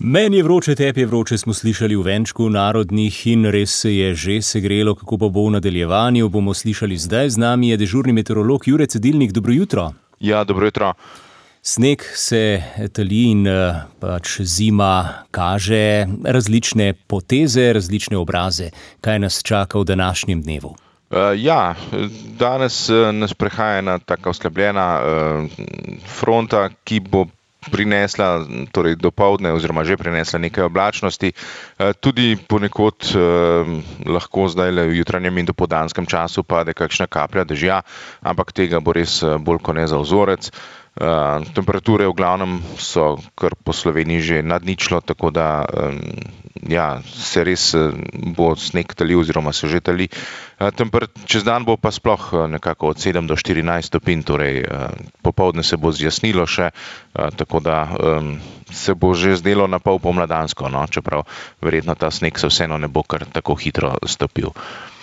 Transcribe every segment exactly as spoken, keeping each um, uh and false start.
Meni je vroče, tebi je vroče, smo slišali v venčku narodnih in res se je že segrelo, kako pa bo v nadaljevanju, bomo slišali zdaj. Z nami je dežurni meteorolog Jure Cedilnik. Dobro jutro. Ja, dobro jutro. Sneg se tali in pač zima kaže različne poteze, različne obraze. Kaj nas čaka v današnjem dnevu? Uh, ja, danes uh, nas prehaja ena taka oslabljena uh, fronta, ki bo prinesla, torej dopoldne oziroma že prinesla nekaj oblačnosti. Tudi ponekod eh, lahko zdaj le v jutranjem in dopoldanskem času pade kakšna kaplja dežja, ampak tega bo res bolj kot ne za vzorec. Uh, temperature v glavnem so kar po Sloveniji že nad ničlo, tako da um, ja, se res bo sneg talil oziroma se že tali. Uh, temper- čez dan bo pa sploh nekako od sedem do štirinajst stopinj, torej uh, popoldne se bo zjasnilo še, uh, tako da um, se bo že zdelo na pol pomladansko, no? Čeprav verjetno ta sneg se vseeno ne bo kar tako hitro stopil.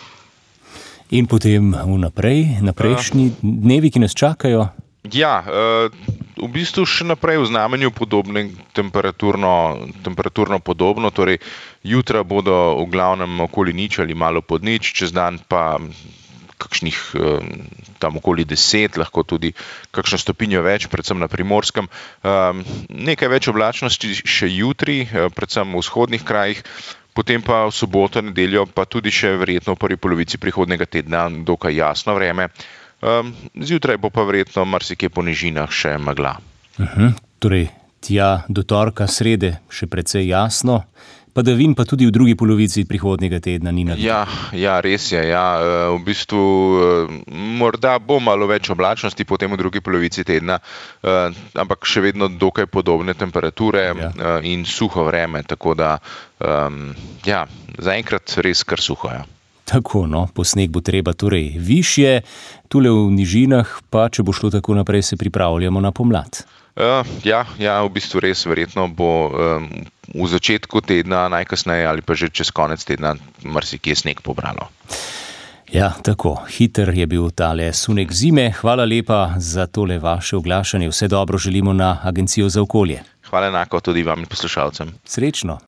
In potem vnaprej, naprejšnji dnevi, ki nas čakajo? Ja, v bistvu še naprej v znamenju podobne, temperaturno, temperaturno podobno, torej jutra bodo v glavnem okoli nič ali malo pod nič, čez dan pa kakšnih tam okoli deset, lahko tudi kakšno stopinjo več, predvsem na Primorskem. Nekaj več oblačnosti še jutri, predvsem v vzhodnih krajih, potem pa v soboto, nedeljo pa tudi še verjetno v prvi polovici prihodnjega tedna dokaj jasno vreme. Um, zjutraj bo pa verjetno marsikje po nižinah še megla. Uh-huh. Torej, tja do torka, srede še precej jasno, padavin pa tudi v drugi polovici prihodnjega tedna ni navideti. Ja, ja, res je. Ja. V bistvu morda bo malo več oblačnosti potem v drugi polovici tedna, ampak še vedno dokaj podobne temperature ja. In suho vreme, tako da um, ja, zaenkrat res kar suho je. Ja. Tako, no, po sneg bo treba torej višje, tule v nižinah pa, če bo šlo tako naprej, se pripravljamo na pomlad. Uh, ja, ja, v bistvu res verjetno bo um, v začetku tedna, najkasneje ali pa že čez konec tedna marsikje sneg pobralo. Ja, tako, hiter je bil tale sunek zime. Hvala lepa za tole vaše oglašanje. Vse dobro želimo na Agencijo za okolje. Hvala enako tudi vam in poslušalcem. Srečno.